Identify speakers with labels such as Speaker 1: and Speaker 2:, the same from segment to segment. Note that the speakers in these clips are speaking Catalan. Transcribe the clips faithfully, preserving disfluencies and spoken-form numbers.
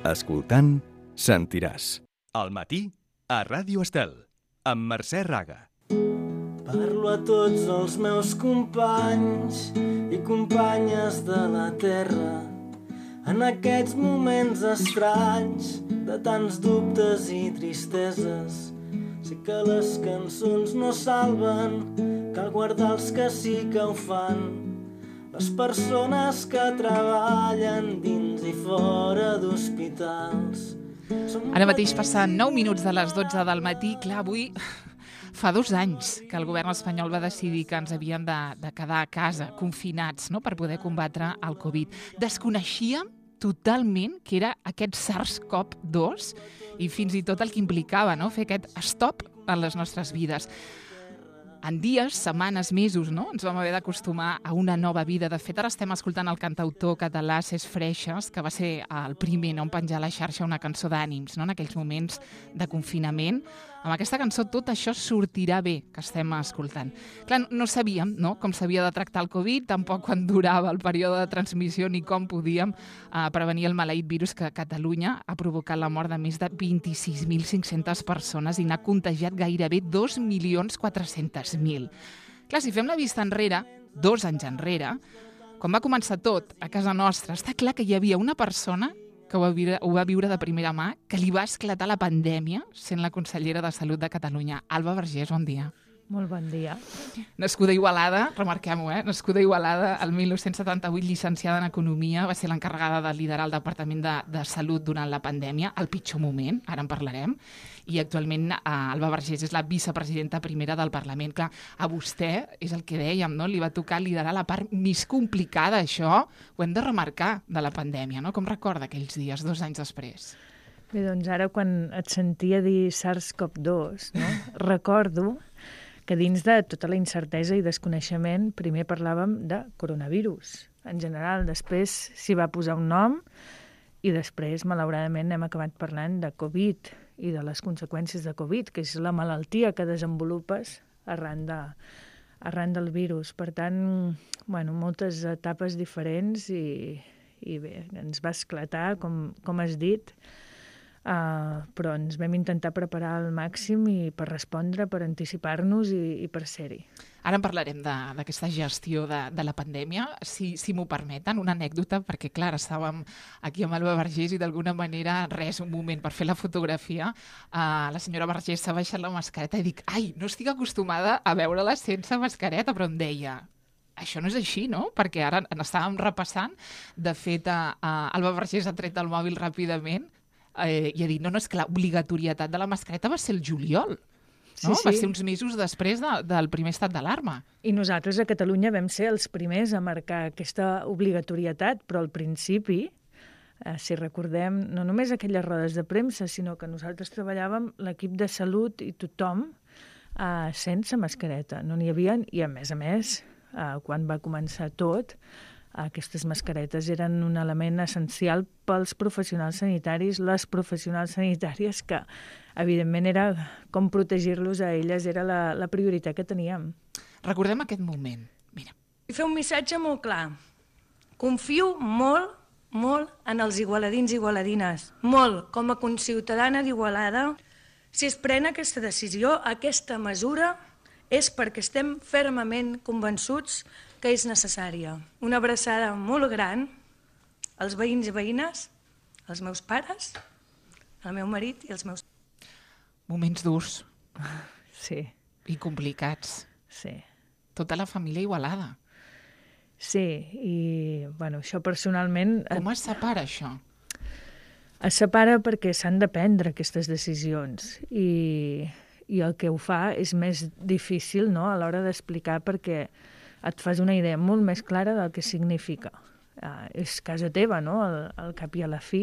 Speaker 1: Escoltant, sentiràs. Al matí, a Ràdio Estel, amb Mercè Raga.
Speaker 2: Parlo a tots els meus companys i companyes de la terra en aquests moments estranys de tants dubtes i tristeses. Sé que les cançons no salven, cal guardar els que sí que ho fan, les persones que treballen dins i fora d'hospitals.
Speaker 3: Ara mateix passen nou minuts de les dotze del matí. Clar, avui fa dos anys que el govern espanyol va decidir que ens havíem de, de quedar a casa, confinats, no?, per poder combatre el Covid. Desconeixíem totalment que era aquest SARS-CoV dos i fins i tot el que implicava, no?, fer aquest stop en les nostres vides. En dies, setmanes, mesos, no?, ens vam haver d'acostumar a una nova vida. De fet, ara estem escoltant el cantautor català Cesc Freixas, que va ser el primer no, en penjar a la xarxa una cançó d'ànims, no?, en aquells moments de confinament. Amb aquesta cançó tot això sortirà bé, que estem escoltant. Clar, no sabíem, no?, com s'havia de tractar el Covid, tampoc quan durava el període de transmissió ni com podíem eh, prevenir el maleït virus que a Catalunya ha provocat la mort de més de vint-i-sis mil cinc-centes persones i n'ha contagiat gairebé dos milions quatre-cents mil. Clar, si fem la vista enrere, dos anys enrere, quan va començar tot a casa nostra, està clar que hi havia una persona que ho va, viure, ho va viure de primera mà, que li va esclatar la pandèmia sent la consellera de Salut de Catalunya. Alba Vergés, bon dia.
Speaker 4: Molt bon dia.
Speaker 3: Nascuda a Igualada, remarquem-ho, eh? Nascuda a Igualada el dinou setanta-vuit, llicenciada en Economia, va ser l'encarregada de liderar el Departament de, de Salut durant la pandèmia, el pitjor moment, ara en parlarem, i actualment eh, Alba Vergés és la vicepresidenta primera del Parlament. Clar, a vostè, és el que dèiem, no?, li va tocar liderar la part més complicada, això ho hem de remarcar, de la pandèmia, no? Com recorda aquells dies, dos anys després?
Speaker 4: Bé, doncs ara quan et sentia dir SARS-CoV dos, no?, recordo que dins de tota la incertesa i desconeixement primer parlàvem de coronavirus en general, després s'hi va posar un nom i després, malauradament, hem acabat parlant de Covid i de les conseqüències de Covid, que és la malaltia que desenvolupes arran, de, arran del virus. Per tant, bueno, moltes etapes diferents i, i bé, ens va esclatar, com, com has dit, Uh, però ens vam intentar preparar al màxim i per respondre, per anticipar-nos i, i per ser-hi.
Speaker 3: Ara en parlarem d'aquesta gestió de, de la pandèmia, si, si m'ho permeten, una anècdota, perquè clar, estàvem aquí amb Alba Vergés i d'alguna manera, res, un moment per fer la fotografia, uh, la senyora Vergés s'ha baixat la mascareta i dic, ai, no estic acostumada a veure-la sense mascareta, però em deia, això no és així, no? Perquè ara n'estàvem repassant, de fet, uh, uh, Alba Vergés ha tret el mòbil ràpidament, Eh, i ha dit, no, no, és que l'obligatorietat de la mascareta va ser el juliol, no?
Speaker 4: Sí, sí.
Speaker 3: Va ser uns mesos després de, del primer estat d'alarma.
Speaker 4: I nosaltres a Catalunya vam ser els primers a marcar aquesta obligatorietat, però al principi, eh, si recordem, no només aquelles rodes de premsa, sinó que nosaltres treballàvem l'equip de salut i tothom eh, sense mascareta. No n'hi havia, i a més a més, eh, quan va començar tot, aquestes mascaretes eren un element essencial pels professionals sanitaris, les professionals sanitàries, que evidentment era com protegir-los a elles, era la, la prioritat que teníem.
Speaker 3: Recordem aquest moment. Mira.
Speaker 5: I fer un missatge molt clar. Confio molt, molt en els igualadins i igualadines. Molt, com a conciutadana d'Igualada. Si es pren aquesta decisió, aquesta mesura, és perquè estem fermament convençuts que és necessària. Una abraçada molt gran als veïns i veïnes, als meus pares, al meu marit i als meus...
Speaker 3: Moments durs.
Speaker 4: Sí.
Speaker 3: I complicats.
Speaker 4: Sí.
Speaker 3: Tota la família Igualada.
Speaker 4: Sí, i bueno, això personalment...
Speaker 3: Com es separa això?
Speaker 4: Es separa perquè s'han de prendre aquestes decisions i, i el que ho fa és més difícil, no?, a l'hora d'explicar, perquè et fas una idea molt més clara del que significa. Uh, és casa teva, no?, al, al cap i a la fi,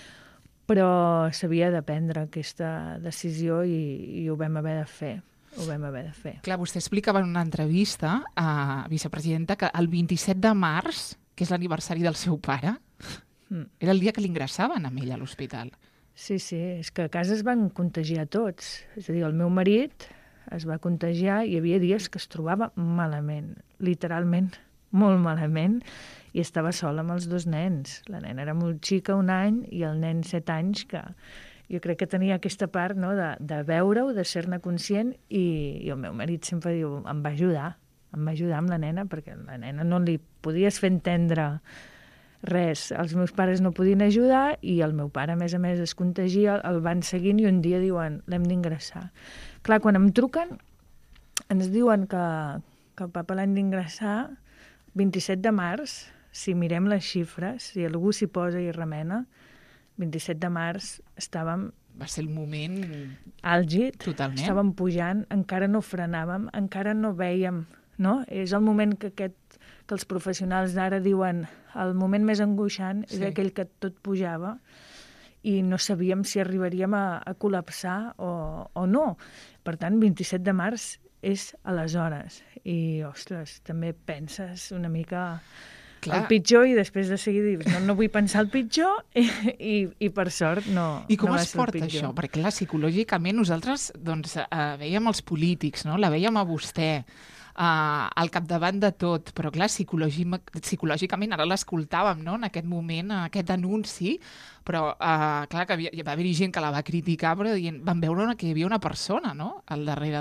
Speaker 4: però s'havia de prendre aquesta decisió i, i ho vam haver de fer. Ho vam haver de fer.
Speaker 3: Clar, vostè explicava en una entrevista a vicepresidenta que el vint-i-set de març, que és l'aniversari del seu pare, mm. era el dia que l'ingressaven amb ell a l'hospital.
Speaker 4: Sí, sí, és que a casa es van contagiar tots. És a dir, el meu marit es va contagiar i hi havia dies que es trobava malament, literalment molt malament, i estava sola amb els dos nens. La nena era molt xica, un any, i el nen set anys, que jo crec que tenia aquesta part, no?, de, de veure-ho, de ser-ne conscient, i, i el meu marit sempre diu, em va ajudar, em va ajudar amb la nena, perquè la nena no li podies fer entendre res. Els meus pares no podien ajudar, i el meu pare, a més a més, es contagia, el van seguint, i un dia diuen, l'hem d'ingressar. Clar, quan em truquen, ens diuen que, que el papa l'han d'ingressar vint-i-set de març, si mirem les xifres, si algú s'hi posa i remena, vint-i-set de març estàvem...
Speaker 3: Va ser el moment...
Speaker 4: àlgid,
Speaker 3: totalment.
Speaker 4: Estàvem pujant, encara no frenàvem, encara no vèiem, no? És el moment que, aquest, que els professionals d'ara diuen el moment més angoixant, sí. És aquell que tot pujava, i no sabíem si arribaríem a, a col·lapsar o, o no. Per tant, vint-i-set de març és aleshores. I, ostres, també penses una mica... Clar. El pitjor, i després de seguir dir, no, no vull pensar el pitjor, i, i, i per sort no,
Speaker 3: I com
Speaker 4: no va
Speaker 3: es
Speaker 4: ser el
Speaker 3: porta
Speaker 4: pitjor.
Speaker 3: això? Perquè clar, psicològicament nosaltres doncs, eh, veiem els polítics, no? La veiem a vostè, eh, al capdavant de tot, però clar, psicològicament ara l'escoltàvem, no?, en aquest moment, aquest anunci, però eh, clar, que havia, va haver gent que la va criticar, però dient, van veure que hi havia una persona, no?, al darrere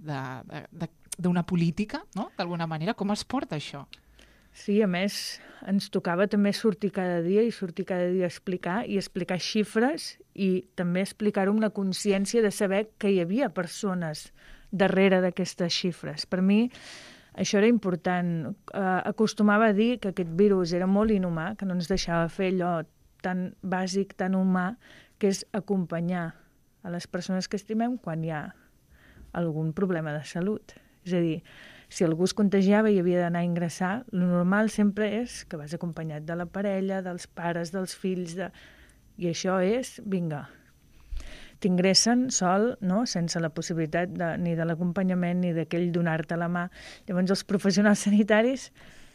Speaker 3: d'una política, no?, d'alguna manera. Com es porta això?
Speaker 4: Sí, a més, ens tocava també sortir cada dia i sortir cada dia a explicar i explicar xifres i també explicar-ho amb la consciència de saber que hi havia persones darrere d'aquestes xifres. Per mi això era important. Uh, acostumava a dir que aquest virus era molt inhumà, que no ens deixava fer allò tan bàsic, tan humà, que és acompanyar a les persones que estimem quan hi ha algun problema de salut. És a dir, si algú es contagiava i havia d'anar a ingressar, el normal sempre és que vas acompanyat de la parella, dels pares, dels fills, de... i això és, vinga, t'ingressen sol, no?, sense la possibilitat de, ni de l'acompanyament ni d'aquell donar-te la mà. Llavors els professionals sanitaris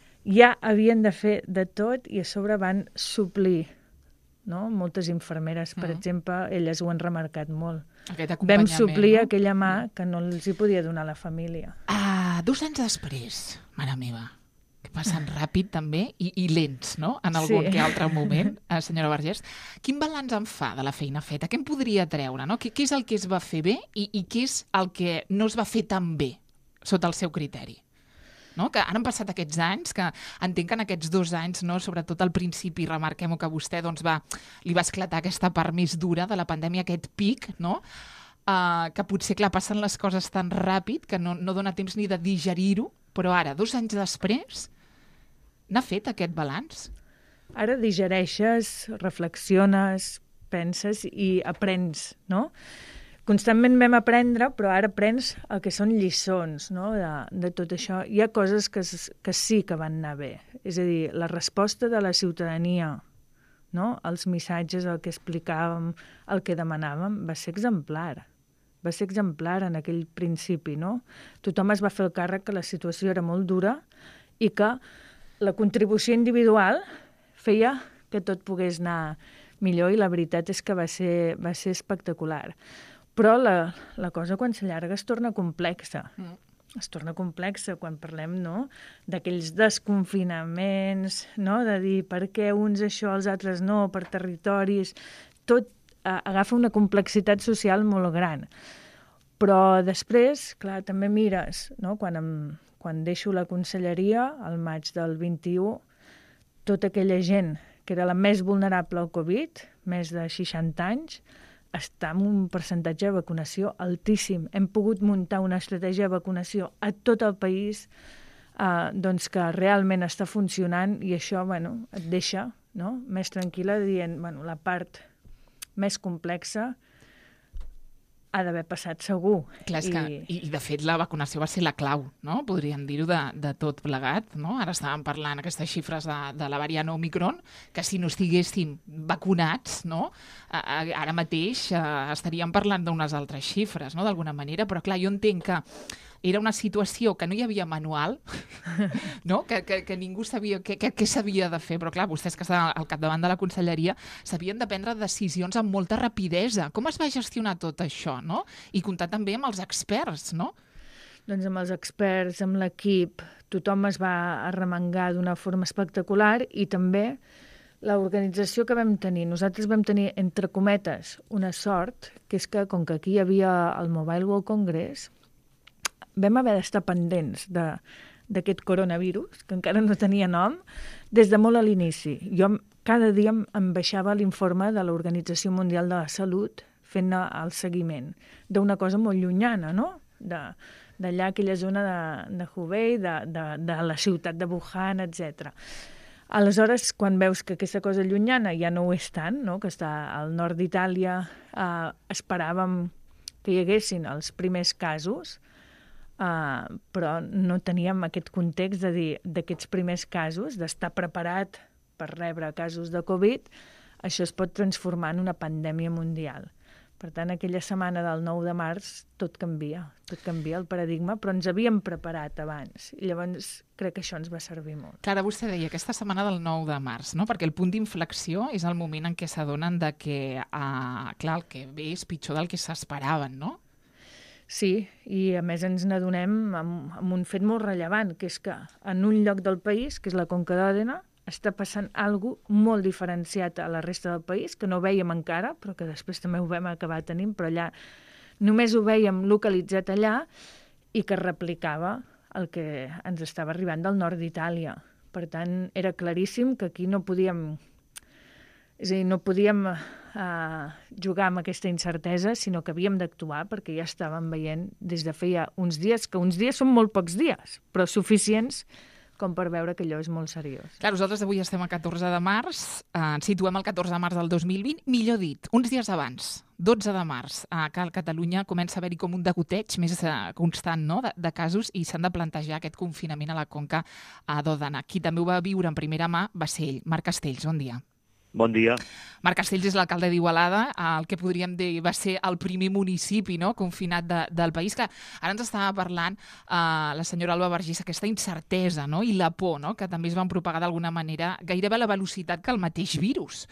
Speaker 4: ja havien de fer de tot i a sobre van suplir, no? Moltes infermeres, per uh-huh. exemple, elles ho han remarcat molt. Vam suplir, no?, aquella mà que no els hi podia donar la família.
Speaker 3: Ah, dos anys després, mare meva, que passen ràpid també i, i lents, no?, en algun sí. que altre moment, eh, senyora Vergés. Quin balanç en fa de la feina feta? Què en podria treure, no? Què, què és el que es va fer bé i, i què és el que no es va fer tan bé, sota el seu criteri? No? Que ara han passat aquests anys, que entenc que en aquests dos anys, no, sobretot al principi, remarquem que vostè doncs, va, li va esclatar aquesta part més dura de la pandèmia, aquest pic, no? Uh, que potser, clar, passen les coses tan ràpid que no, no dona temps ni de digerir-ho, però ara, dos anys després, n'ha fet aquest balanç?
Speaker 4: Ara digereixes, reflexiones, penses i aprens, no? Constantment vam aprendre, però ara aprens el que són lliçons, no?, de, de tot això. Hi ha coses que, que sí que van anar bé. És a dir, la resposta de la ciutadania, no?, els missatges, el que explicàvem, el que demanàvem, va ser exemplar. Va ser exemplar en aquell principi, no? Tothom es va fer el càrrec que la situació era molt dura i que la contribució individual feia que tot pogués anar millor, i la veritat és que va ser, va ser espectacular. Però la, la cosa, quan s'allarga, es torna complexa. Mm. Es torna complexa quan parlem, no?, d'aquells desconfinaments, no?, de dir per què uns això, els altres no, per territoris. Tot eh, agafa una complexitat social molt gran. Però després, clar, també mires, no?, quan, em, quan deixo la conselleria, al maig del vint-i-u, tota aquella gent que era la més vulnerable al Covid, més de seixanta anys, està en un percentatge de vacunació altíssim. Hem pogut muntar una estratègia de vacunació a tot el país eh, doncs que realment està funcionant, i això, bueno, et deixa, no?, més tranquil·la, dient, bueno, la part més complexa ha d'haver passat segur.
Speaker 3: Clar, és I... que, i, i de fet la vacunació va ser la clau, no?, podríem dir-ho, de, de tot plegat, no? Ara estàvem parlant aquestes xifres de, de la variant Omicron, que si no estiguéssim vacunats, no?, ara mateix eh, estaríem parlant d'unes altres xifres, no?, d'alguna manera, però clar, jo entenc que era una situació que no hi havia manual, no?, que, que, que ningú sabia què, què, què s'havia de fer, però clar, vostès que estan al capdavant de la conselleria s'havien de prendre decisions amb molta rapidesa. Com es va gestionar tot això, no? I comptar també amb els experts, no?
Speaker 4: doncs amb els experts, amb l'equip, tothom es va arremangar d'una forma espectacular i també l'organització que vam tenir. Nosaltres vam tenir, entre cometes, una sort, que és que, com que aquí hi havia el Mobile World Congress, vam haver d'estar pendents de, d'aquest coronavirus, que encara no tenia nom, des de molt a l'inici. Jo cada dia em baixava l'informe de l'Organització Mundial de la Salut fent el seguiment d'una cosa molt llunyana, no? D'allà, aquella zona de, de Hubei, de, de, de la ciutat de Wuhan, etcètera. Aleshores, quan veus que aquesta cosa llunyana ja no ho és tant, no? Que està al nord d'Itàlia, eh, esperàvem que hi haguessin els primers casos, Uh, però no teníem aquest context de dir d'aquests primers casos, d'estar preparat per rebre casos de Covid, això es pot transformar en una pandèmia mundial. Per tant, aquella setmana del nou de març tot canvia, tot canvia el paradigma, però ens havíem preparat abans. I llavors crec que això ens va servir molt.
Speaker 3: Clara, vostè deia aquesta setmana del nou de març, no? Perquè el punt d'inflexió és el moment en què s'adonen de que, uh, clar, el que ve és pitjor del que s'esperaven, no?
Speaker 4: Sí, i a més ens n'adonem amb, amb un fet molt rellevant, que és que en un lloc del país, que és la Conca d'Òdena, està passant alguna cosa molt diferenciat a la resta del país, que no veiem encara, però que després també ho vam acabar tenint, però allà només ho veiem localitzat allà i que replicava el que ens estava arribant del nord d'Itàlia. Per tant, era claríssim que aquí no podíem... És a dir, no podíem uh, jugar amb aquesta incertesa, sinó que havíem d'actuar perquè ja estàvem veient des de feia uns dies, que uns dies són molt pocs dies, però suficients com per veure que allò és molt seriós.
Speaker 3: Clar, nosaltres avui estem a catorze de març, eh, ens situem el catorze de març del dos mil vint, millor dit, uns dies abans, dotze de març, eh, que a Catalunya comença a haver-hi com un degoteig més eh, constant, no?, de, de casos, i s'han de plantejar aquest confinament a la Conca d'Òdena. Qui també ho va viure en primera mà va ser ell, Marc Castells. Bon dia.
Speaker 6: Bon dia.
Speaker 3: Marc Castells és l'alcalde d'Igualada, el que podríem dir va ser el primer municipi, no?, confinat de, del país. Clar, ara ens estava parlant uh, la senyora Alba Vergés, aquesta incertesa, no?, i la por, no?, que també es van propagar d'alguna manera gairebé a la velocitat que el mateix virus.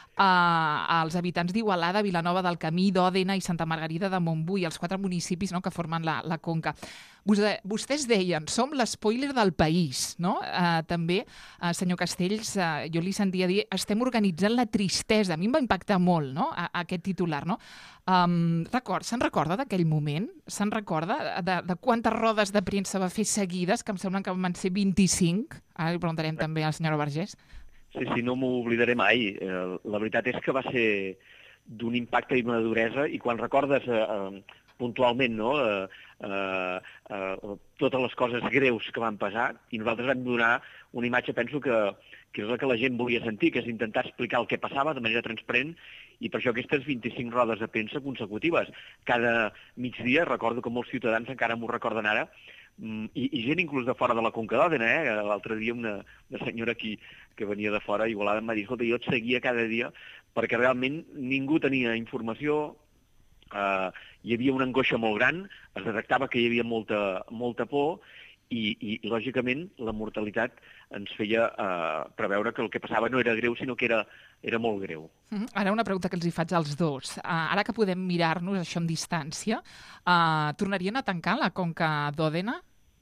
Speaker 3: Uh, als habitants d'Igualada, Vilanova del Camí, d'Òdena i Santa Margarida de Montbui, els quatre municipis, no?, que formen la, la Conca. Vostè, vostès deien, som l'espoiler del país, no? Uh, també, uh, senyor Castells, uh, jo li sentia dir, estem organitzant la tristesa. A mi em va impactar molt, no?, a, a aquest titular, no? Um, record, se'n recorda d'aquell moment? Se'n recorda de, de quantes rodes de premsa va fer seguides, que em semblen que van ser vint-i-cinc? Ara li preguntarem també a la senyora Vergés.
Speaker 6: Sí, sí, no m'ho oblidaré mai. Eh, la veritat és que va ser d'un impacte i d'una duresa, i quan recordes eh, eh, puntualment, no?, eh, eh, eh, totes les coses greus que van passar, i nosaltres vam donar una imatge, penso que, que és la que la gent volia sentir, que és intentar explicar el que passava de manera transparent, i per això aquestes vint-i-cinc rodes de premsa consecutives. Cada migdia, recordo que molts ciutadans encara m'ho recorden ara, I, i gent inclús de fora de la Conca d'Òdena, eh? L'altre dia una, una senyora aquí que venia de fora, Igualada, em va dir, escolta, jo et seguia cada dia perquè realment ningú tenia informació, eh, hi havia una angoixa molt gran, es detectava que hi havia molta, molta por, i, i, i lògicament la mortalitat ens feia eh, preveure que el que passava no era greu, sinó que era, era molt greu.
Speaker 3: Mm-hmm. Ara una pregunta que els hi faig als dos. Uh, ara que podem mirar-nos això amb distància, uh, tornarien a tancar la Conca d'Òdena?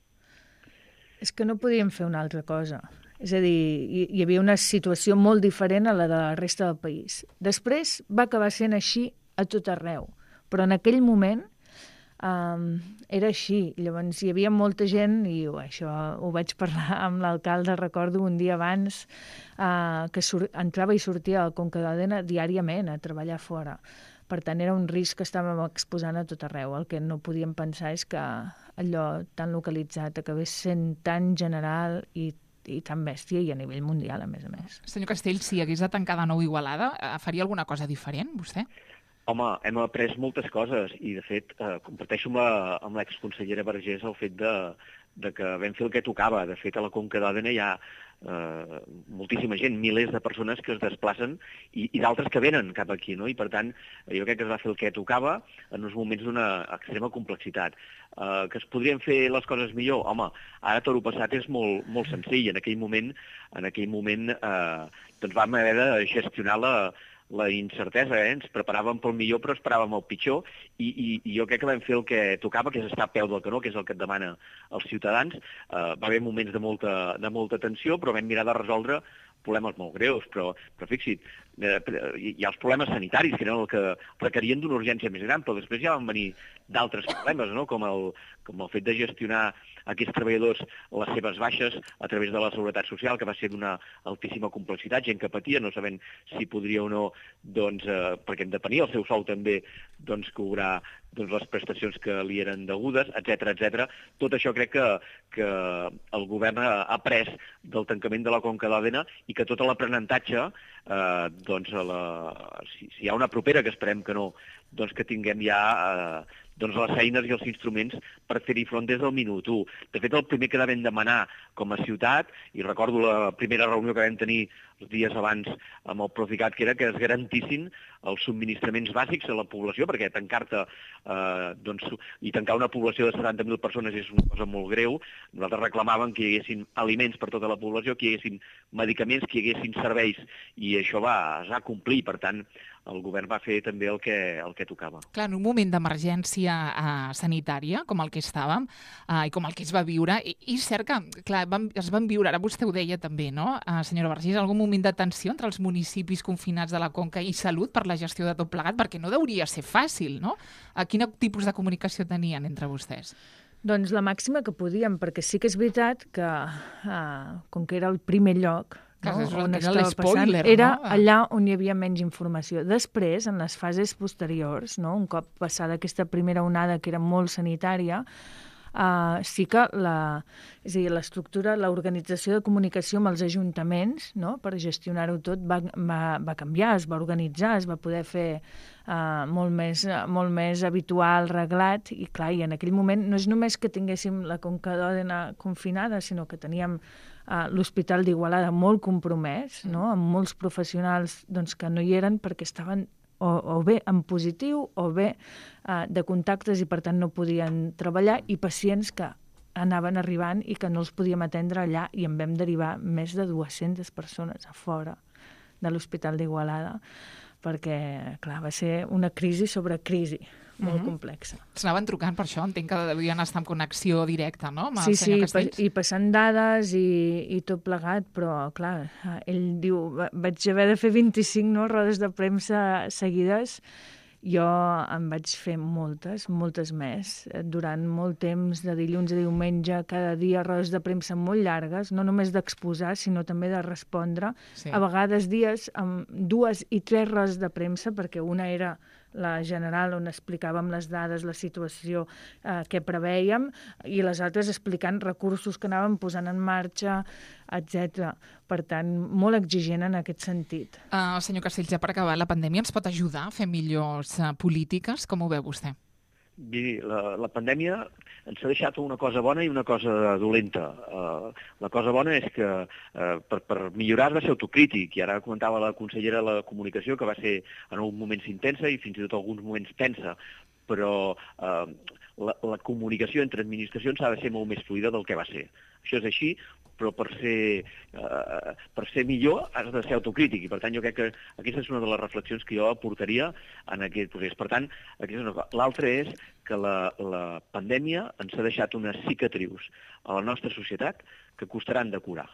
Speaker 4: És que no podíem fer una altra cosa. És a dir, hi, hi havia una situació molt diferent a la de la resta del país. Després va acabar sent així a tot arreu, però en aquell moment um, era així. Llavors hi havia molta gent, i això ho vaig parlar amb l'alcalde, recordo un dia abans, uh, que sur- entrava i sortia a la Conca d'Òdena diàriament a treballar fora. Per tant, era un risc que estàvem exposant a tot arreu. El que no podíem pensar és que allò tan localitzat acabés sent tan general i, i tan bèstia, i a nivell mundial, a més a més.
Speaker 3: Senyor Castells, si hagués de tancar de nou Igualada, faria alguna cosa diferent, vostè?
Speaker 6: Home, hem après moltes coses, i de fet eh, comparteixo amb, la, amb l'exconsellera Vergés el fet de, de que vam fer el que tocava. De fet, a la Conca d'Òdena hi ha eh, moltíssima gent, milers de persones que es desplacen, i, i d'altres que venen cap aquí, no? I per tant, jo crec que es va fer el que tocava en uns moments d'una extrema complexitat. Eh, que es podrien fer les coses millor? Home, ara tot el passat és molt, molt senzill. En aquell moment, en aquell moment eh, doncs vam haver de gestionar la, la incertesa, eh? Ens preparàvem pel millor però esperàvem el pitjor i, i, i jo crec que vam fer el que tocava, que és estar a peu del canó, que és el que et demana els ciutadans. Uh, va haver moments de molta, de molta tensió, però vam mirar de resoldre problemes molt greus, però, però fixa't, eh, hi ha els problemes sanitaris, que eren el que requerien d'una urgència més gran, però després ja van venir d'altres problemes, no? com, el, com el fet de gestionar aquests treballadors les seves baixes a través de la Seguretat Social, que va ser d'una altíssima complexitat, gent que patia, no sabent si podria o no, doncs, eh, perquè en depenia el seu sou també, doncs, cobrar doncs, les prestacions que li eren degudes, etcètera, etcètera. Tot això crec que, que el govern ha après del tancament de la Conca d'Òdena i que tot l'aprenentatge, eh, doncs, a la, si, si hi ha una propera, que esperem que no, doncs que tinguem ja eh, doncs les eines i els instruments per fer-hi front des del minut u. De fet, el primer que devem demanar com a ciutat, i recordo la primera reunió que vam tenir els dies abans amb el Procicat, que era que es garantissin els subministraments bàsics a la població, perquè tancar-te eh, doncs, i tancar una població de setanta mil persones és una cosa molt greu. Nosaltres reclamàvem que hi haguessin aliments per tota la població, que hi haguessin medicaments, que hi haguessin serveis, i això va, es va complir. Per tant, el govern va fer també el que, el que tocava.
Speaker 3: Clar, en un moment d'emergència eh, sanitària, com el que estàvem, eh, i com el que es va viure, i, i cert que, clar, van, es van viure, ara vostè ho deia també, no, eh, senyora Vergés, algun moment de tensió entre els municipis confinats de la Conca i Salut per la gestió de tot plegat, perquè no deuria ser fàcil, no? A quin tipus de comunicació tenien entre vostès?
Speaker 4: Doncs la màxima que podíem, perquè sí que és veritat que, eh, com que era el primer lloc,
Speaker 3: no?
Speaker 4: No, on
Speaker 3: era
Speaker 4: estava passant,
Speaker 3: no?
Speaker 4: era allà on hi havia menys informació. Després, en les fases posteriors, no? Un cop passada aquesta primera onada, que era molt sanitària, Uh, sí que la, és a dir, l'estructura, l'organització de comunicació amb els ajuntaments, no? Per gestionar-ho tot, va, va, va canviar, es va organitzar, es va poder fer uh, molt, més, molt més habitual, reglat, i clar, i en aquell moment no és només que tinguéssim la Conca d'Òdena confinada, sinó que teníem uh, l'Hospital d'Igualada molt compromès, no? Amb molts professionals doncs, que no hi eren perquè estaven O, o bé en positiu o bé eh, de contactes i per tant no podien treballar, i pacients que anaven arribant i que no els podíem atendre allà, i en vam derivar més de dues-centes persones a fora de l'Hospital d'Igualada, perquè clar, va ser una crisi sobre crisi molt mm-hmm. complexa.
Speaker 3: S'anaven trucant per això, entenc que devien estar en connexió directa, no? Amb
Speaker 4: sí,
Speaker 3: el senyor
Speaker 4: sí,
Speaker 3: Castells.
Speaker 4: i passant dades i, i tot plegat, però clar, ell diu, vaig haver de fer vint-i-cinc no, rodes de premsa seguides. Jo en vaig fer moltes, moltes més, durant molt temps, de dilluns a diumenge, cada dia rodes de premsa molt llargues, no només d'exposar, sinó també de respondre. Sí. A vegades dies amb dues i tres rodes de premsa, perquè una era la general, on explicàvem les dades, la situació eh, que preveiem, i les altres explicant recursos que anàvem posant en marxa, etcètera. Per tant, molt exigent en aquest sentit.
Speaker 3: Uh, senyor Castells, ja per acabar, la pandèmia ens pot ajudar a fer millors uh, polítiques? Com ho veu vostè?
Speaker 6: Miri, la, la pandèmia ens ha deixat una cosa bona i una cosa dolenta. Uh, la cosa bona és que uh, per, per millorar has de ser autocrític, i ara comentava la consellera de la Comunicació que va ser en alguns moments intensa i fins i tot alguns moments tensa, però uh, la, la comunicació entre administracions ha de ser molt més fluida del que va ser. Això és així, però per ser, uh, per ser millor has de ser autocrític, i per tant jo crec que aquesta és una de les reflexions que jo aportaria en aquest procés. Per tant, aquesta és una cosa. L'altra és que la, la pandèmia ens ha deixat unes cicatrius a la nostra societat que costaran de curar,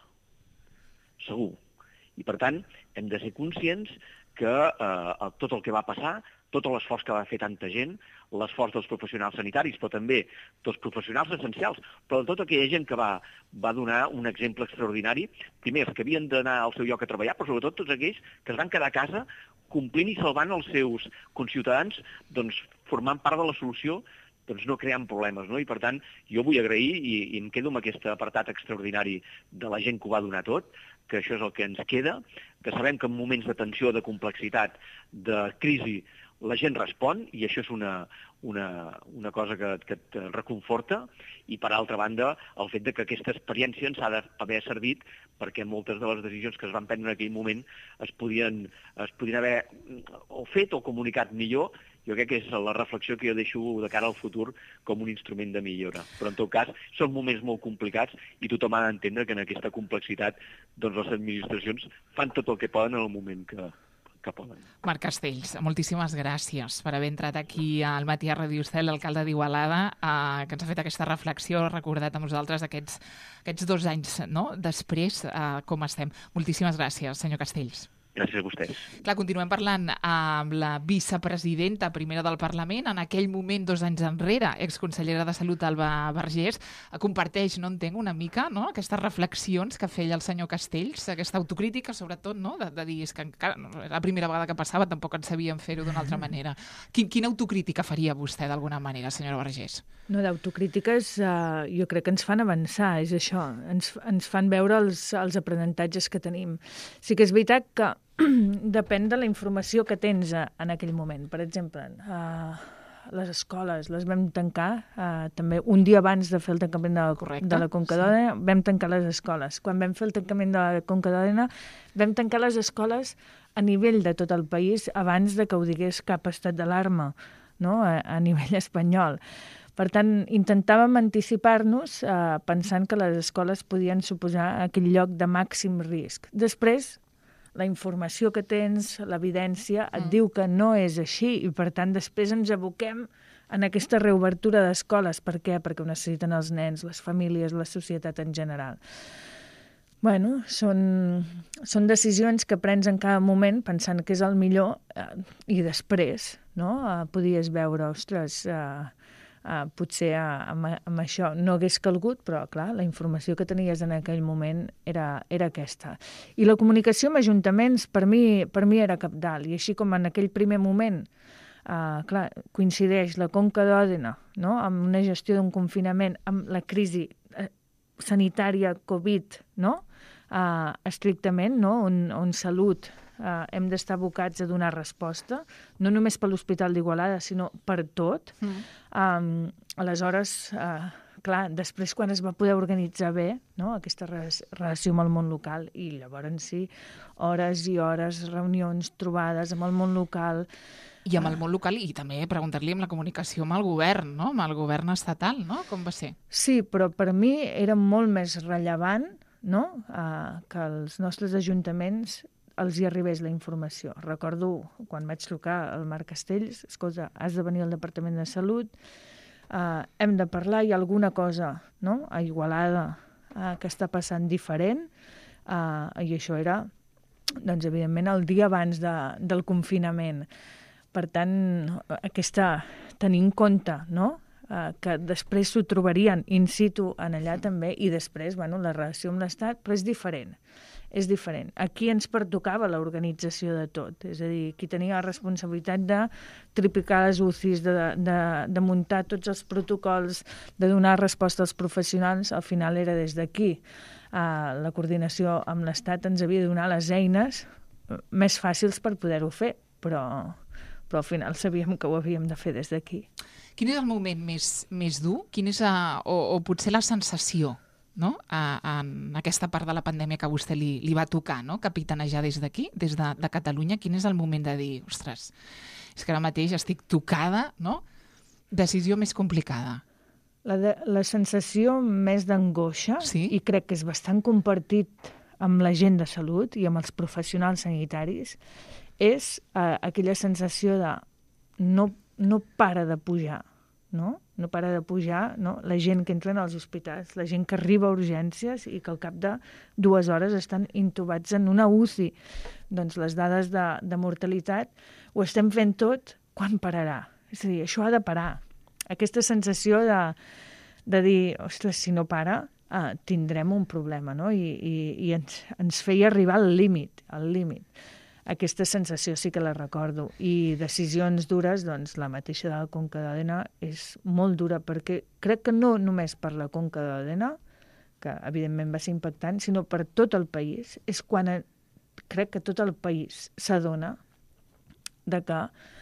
Speaker 6: segur. I per tant hem de ser conscients que eh, tot el que va passar, tot l'esforç que va fer tanta gent, l'esforç dels professionals sanitaris, però també dels professionals essencials, però de tota aquella gent que va, va donar un exemple extraordinari, primer els que havien d'anar al seu lloc a treballar, però sobretot tots aquells que es van quedar a casa complint i salvant els seus conciutadans, doncs formant part de la solució, doncs no creant problemes, no? I per tant jo vull agrair, i, i em quedo amb aquest apartat extraordinari de la gent que ho va donar tot, que això és el que ens queda, que sabem que en moments de tensió, de complexitat, de crisi, la gent respon, i això és una, una, una cosa que, que et reconforta, i per altra banda el fet de que aquesta experiència ens ha d'haver servit perquè moltes de les decisions que es van prendre en aquell moment es podien, es podien haver o fet o comunicat millor. Jo crec que és la reflexió que jo deixo de cara al futur com un instrument de millora. Però en tot cas són moments molt complicats i tothom ha d'entendre que en aquesta complexitat doncs les administracions fan tot el que poden en el moment que, que poden.
Speaker 3: Marc Castells, moltíssimes gràcies per haver entrat aquí al Matí a Ràdio Estel, l'alcalde d'Igualada, eh, que ens ha fet aquesta reflexió, recordat amb nosaltres aquests, aquests dos anys, no?, després, eh, com estem. Moltíssimes gràcies, senyor Castells.
Speaker 6: Gràcies a vostès.
Speaker 3: Clar, continuem parlant amb la vicepresidenta primera del Parlament, en aquell moment, dos anys enrere, exconsellera de Salut, Alba Vergés, comparteix, no entenc, una mica, no?, aquestes reflexions que feia el senyor Castells, aquesta autocrítica, sobretot, no?, de, de dir, és que encara no, la primera vegada que passava tampoc en sabíem fer-ho d'una altra manera. Quin, quina autocrítica faria vostè, d'alguna manera, senyora Vergés?
Speaker 4: No, d'autocrítiques uh, jo crec que ens fan avançar, és això, ens, ens fan veure els, els aprenentatges que tenim. Sí que és veritat que depèn de la informació que tens en aquell moment. Per exemple, uh, les escoles les vam tancar uh, també un dia abans de fer el tancament de la,
Speaker 3: Correcte,
Speaker 4: de la Conca d'Òdena, sí. Vam tancar les escoles. Quan vam fer el tancament de la Conca d'Òdena, vam tancar les escoles a nivell de tot el país abans de que ho digués cap estat d'alarma, no?, a, a nivell espanyol. Per tant, intentàvem anticipar-nos eh, pensant que les escoles podien suposar aquell lloc de màxim risc. Després, la informació que tens, l'evidència, et mm. diu que no és així i, per tant, després ens aboquem en aquesta reobertura d'escoles. Per què? Perquè ho necessiten els nens, les famílies, la societat en general. Bueno, són, són decisions que prens en cada moment pensant que és el millor eh, i després, no?, eh, podies veure, ostres, eh, Uh, potser uh, amb, amb això no hagués calgut, però, clar, la informació que tenies en aquell moment era, era aquesta. I la comunicació amb ajuntaments, per mi, per mi era cabdal, i així com en aquell primer moment, uh, clar, coincideix la Conca d'Òdena, no?, amb una gestió d'un confinament, amb la crisi uh, sanitària Covid, no?, uh, estrictament, no?, on, on salut Uh, hem d'estar abocats a donar resposta, no només per l'Hospital d'Igualada, sinó per tot. Mm. Um, aleshores, uh, clar, després quan es va poder organitzar bé, no?, aquesta relació amb el món local, i llavors sí, hores i hores, reunions, trobades amb el món local.
Speaker 3: I amb el món local, i també preguntar-li amb la comunicació amb el govern, no?, amb el govern estatal, no?, com va ser?
Speaker 4: Sí, però per mi era molt més rellevant, no?, uh, que els nostres ajuntaments els hi arribés la informació. Recordo quan vaig trucar al Marc Castells, escolta, has de venir al Departament de Salut, uh, hem de parlar, hi ha alguna cosa, no?, a Igualada uh, que està passant diferent, uh, i això era, doncs, evidentment, el dia abans de, del confinament. Per tant, aquesta, tenir en compte, no?, uh, que després s'ho trobarien in situ en allà també, i després, bueno, la relació amb l'Estat, però és diferent. És diferent. Aquí ens pertocava l'organització de tot, és a dir, qui tenia la responsabilitat de triplicar les U C Is, de, de, de muntar tots els protocols, de donar resposta als professionals, al final era des d'aquí. Uh, la coordinació amb l'Estat ens havia de donar les eines més fàcils per poder-ho fer, però, però al final sabíem que ho havíem de fer des d'aquí.
Speaker 3: Quin és el moment més, més dur? Quin és, a, o, o potser la sensació, no?, a, a, en aquesta part de la pandèmia que a vostè li, li va tocar, no?, capitanejar des d'aquí, des de, de Catalunya? Quin és el moment de dir, ostres, és que ara mateix estic tocada, no?, decisió més complicada?
Speaker 4: La, de, la sensació més d'angoixa,
Speaker 3: sí?
Speaker 4: I crec que és bastant compartit amb la gent de salut i amb els professionals sanitaris, és eh, aquella sensació de no, no para de pujar, no? No para de pujar, no?, la gent que entra als hospitals, la gent que arriba a urgències i que al cap de dues hores estan intubats en una U C I. Doncs les dades de, de mortalitat ho estem fent tot, quan pararà? És a dir, això ha de parar. Aquesta sensació de, de dir, ostres, si no para, eh, tindrem un problema, no? I, i, i ens, ens feia arribar al límit, al límit. Aquesta sensació sí que la recordo. I decisions dures, doncs la mateixa de la Conca d'Òdena és molt dura, perquè crec que no només per la Conca d'Òdena, que evidentment va ser impactant, sinó per tot el país. És quan crec que tot el país s'adona de que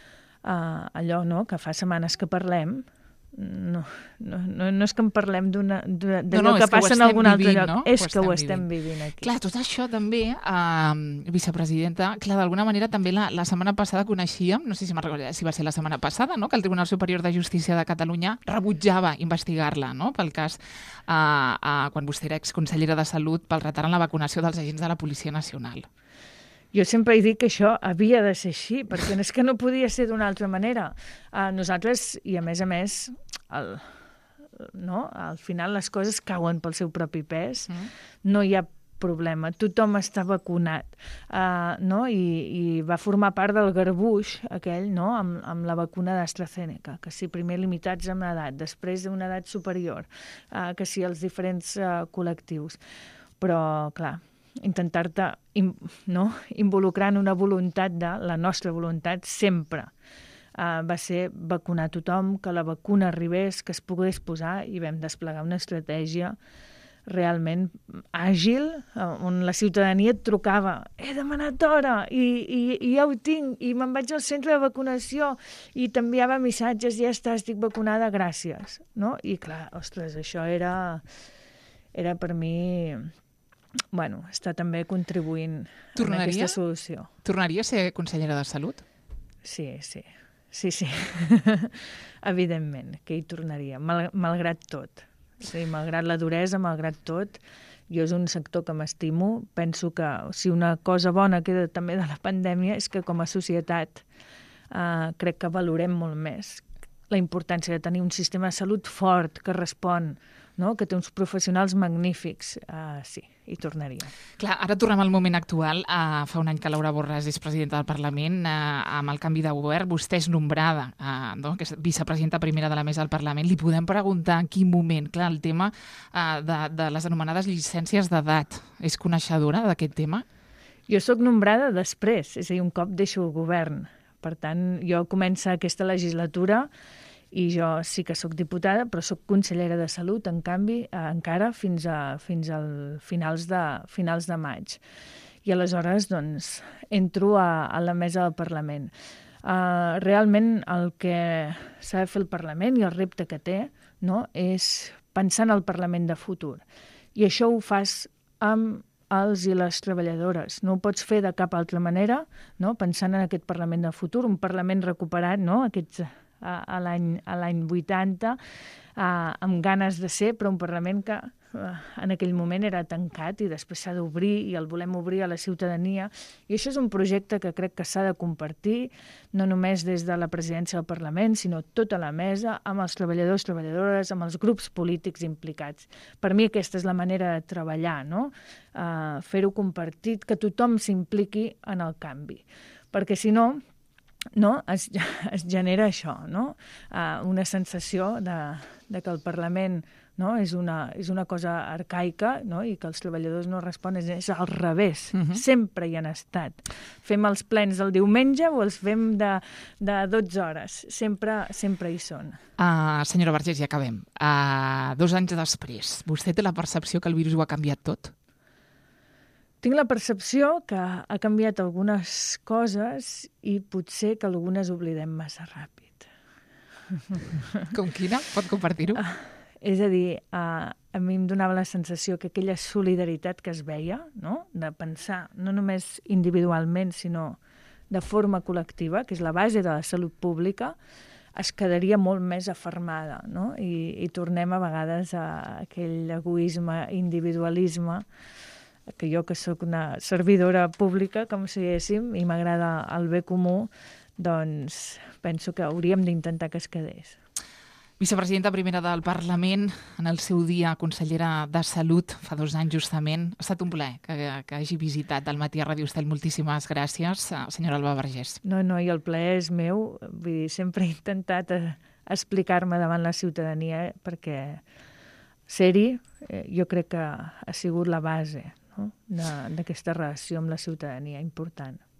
Speaker 4: uh, allò, no?, que fa setmanes que parlem, no, no, no, no és que en parlem d'allò no, no, que passa que en algun altre lloc, no? És ho que ho estem vivint. vivint aquí.
Speaker 3: Clar, tot això també, eh, vicepresidenta, clar, d'alguna manera també la, la setmana passada coneixíem, no sé si me'n recordo si va ser la setmana passada, no?, que el Tribunal Superior de Justícia de Catalunya rebutjava investigar-la, no?, pel cas eh, eh, quan vostè era exconsellera de Salut pel retard en la vacunació dels agents de la Policia Nacional.
Speaker 4: Jo sempre he dit que això havia de ser així, perquè és que no podia ser d'una altra manera. Uh, nosaltres, i a més a més, el, no? al final les coses cauen pel seu propi pes, mm. no hi ha problema, tothom està vacunat, uh, no? I, i va formar part del garbuix aquell, no? amb, amb la vacuna d'AstraZeneca, que si primer limitats amb l'edat, després d'una edat superior, uh, que si els diferents uh, col·lectius. Però, clar, intentar-te no? involucrar en una voluntat de la nostra voluntat sempre uh, va ser vacunar tothom, que la vacuna arribés, que es pogués posar, i vam desplegar una estratègia realment àgil, on la ciutadania et trucava, he demanat hora i, i, i ja ho tinc, i me'n vaig al centre de vacunació i t'enviava missatges, ja està, estic vacunada, gràcies. No? I clar, ostres, això era, era per mi... Bueno, està també contribuint
Speaker 3: Tornaria?
Speaker 4: en aquesta solució.
Speaker 3: Tornaria a ser consellera de Salut?
Speaker 4: Sí, sí, sí, sí. Evidentment que hi tornaria, mal, malgrat tot. Sí, malgrat la duresa, malgrat tot, jo és un sector que m'estimo. Penso que si una cosa bona queda també de la pandèmia és que com a societat eh, crec que valorem molt més la importància de tenir un sistema de salut fort, que respon, no? que té uns professionals magnífics. Uh, sí, hi tornaria.
Speaker 3: Clar, ara tornem al moment actual. Uh, fa un any que Laura Borràs és presidenta del Parlament. Uh, amb el canvi de govern, vostè és nombrada, uh, no? que és vicepresidenta primera de la mesa del Parlament. Li podem preguntar en quin moment, clar, el tema uh, de, de les anomenades llicències d'edat. És coneixedora d'aquest tema?
Speaker 4: Jo sóc nombrada després, és a dir, un cop deixo el govern. Per tant, jo començo aquesta legislatura i jo sí que sóc diputada, però sóc consellera de Salut, en canvi, eh, encara fins a fins al finals de, finals de maig. I aleshores, doncs, entro a, a la mesa del Parlament. Uh, realment, el que s'ha de fer el Parlament i el repte que té, no?, és pensar en el Parlament de futur. I això ho fas amb els i les treballadores. No ho pots fer de cap altra manera, no? Pensant en aquest Parlament de futur, un Parlament recuperat, no? Aquests, a, a l'any vuitanta, a, amb ganes de ser, però un Parlament que a, en aquell moment era tancat i després s'ha d'obrir i el volem obrir a la ciutadania. I això és un projecte que crec que s'ha de compartir, no només des de la presidència del Parlament, sinó tota la mesa, amb els treballadors, treballadores, amb els grups polítics implicats. Per mi aquesta és la manera de treballar, no? Uh, fer-ho compartit, que tothom s'impliqui en el canvi. Perquè si no, no es, es genera això, no? Uh, una sensació de, de que el Parlament, no? és, una, és una cosa arcaica, no? I que els treballadors no responen, és al revés, uh -huh. sempre hi han estat. Fem els plens del diumenge o els fem de, de dotze hores, sempre, sempre hi són.
Speaker 3: Uh, senyora Vergés, ja acabem. Uh, dos anys després, vostè té la percepció que el virus ho ha canviat tot?
Speaker 4: Tinc la percepció que ha canviat algunes coses i potser que algunes oblidem massa ràpid.
Speaker 3: Com quina? Pot compartir-ho?
Speaker 4: Uh, és a dir, uh, a mi em donava la sensació que aquella solidaritat que es veia, no?, de pensar no només individualment, sinó de forma col·lectiva, que és la base de la salut pública, es quedaria molt més afermada, no? I, i tornem a vegades a aquell egoisme, individualisme, que jo, que sóc una servidora pública, com si diguéssim, i m'agrada el bé comú, doncs penso que hauríem d'intentar que es quedés.
Speaker 3: Vicepresidenta primera del Parlament, en el seu dia consellera de Salut, fa dos anys justament. Ha estat un plaer que, que hagi visitat al matí a Ràdio Estel. Moltíssimes gràcies, senyora Alba Vergés.
Speaker 4: No, no, i el plaer és meu. Vull dir, sempre he intentat explicar-me davant la ciutadania, perquè ser-hi, eh, jo crec que ha sigut la base, no?, d'aquesta relació amb la ciutadania important.